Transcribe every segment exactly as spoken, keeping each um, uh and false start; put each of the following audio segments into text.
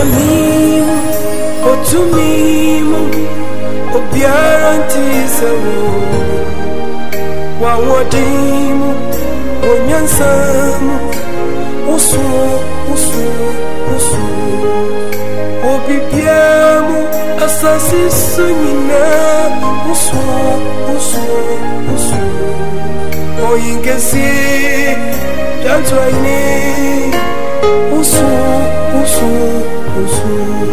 Onyamimu, Otumimu, Obiarantisawo, Wawadimu, Onyansamu, Usu, Usu, Usu, Obibiamu, Asasi Sunyina, Usu, Usu, Usu, Oyingesi, Jantwaini, Usu, Usu, Usu.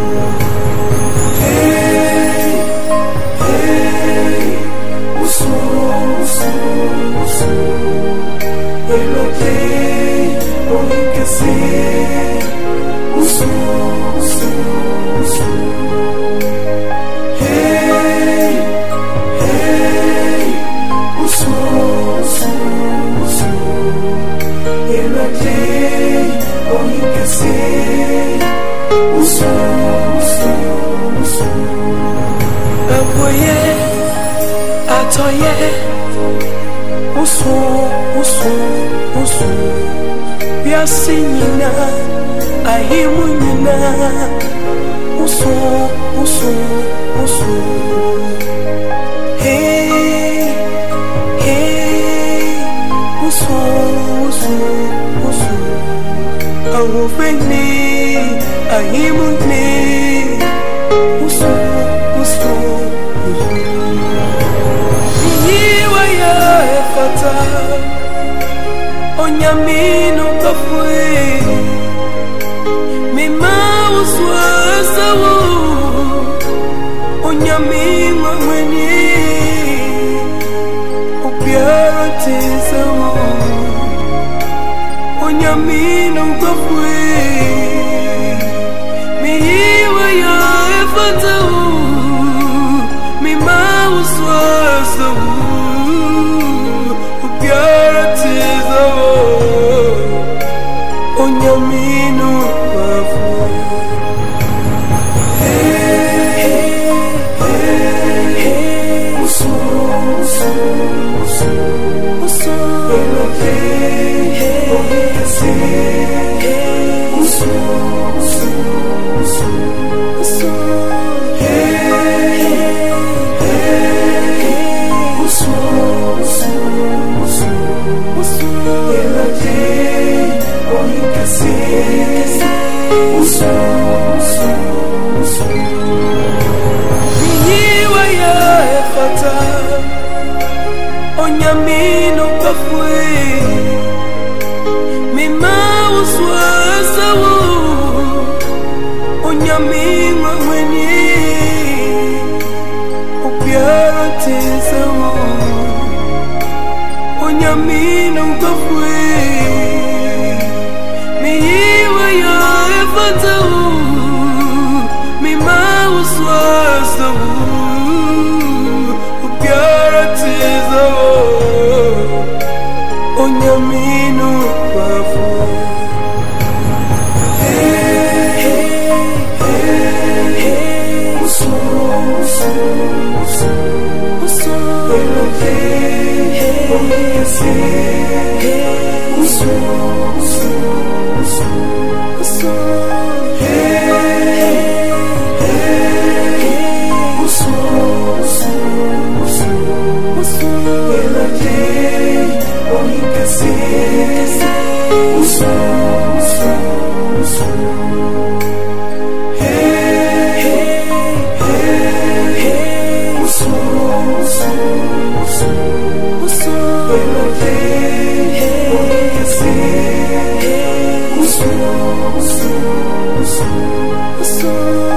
Hey, hey, Usu, Usu, Usu. Elote, Oyingesi, Usu, Usu, Usu. Hey, hey, Usu, Usu, Usu. Elote, Oyingesi, Usu, Usu, Usu. Aboye, atoye, Usu, Usu, Usu. Biasinyina, ahimunyina, Usu, Usu, Usu. Hey, hey, Usu, Usu, Usu. Awofeni, ahimune, Usu, Usu, Usu. Iwa ya efata, Onyamino kafwe, Mima Usu asawo, Onyamino mwenye, Obiarantisawo, Onyamino kafwe, Miwa ya efata, Mima Usu asawo, Obiarantisawo, Onyamino kafwe. Hey, hey, hey, Usu, Usu, Usu, Usu. Elote, Oyingesi, Usu, Usu, Usu, Usu. Hey, hey, Usu, Usu, Usu, Usu. Elote, Oyingesi, Usu, Usu, Usu. Iwa ya efata, Onyamino kafwe, Mima Usu asawo, Onyamino mwenye, Obiarantisawo, Onyamino kafwe, Miwa ya efata, Mima Usu asawo, Obiarantisawo, Onyamino kafwe. Hey, hey, hey, Usu, Usu, Usu, Usu. Elote, Oyingesi, Usu, Usu, Usu, Usu. Hey, hey, Usu, Usu, Usu, Usu. Elote, Oyingesi, Usu, Usu, Usu. Hey, hey, Usu, Usu, Usu, Usu. Elote, Oyingesi, Usu, Usu, Usu, Usu.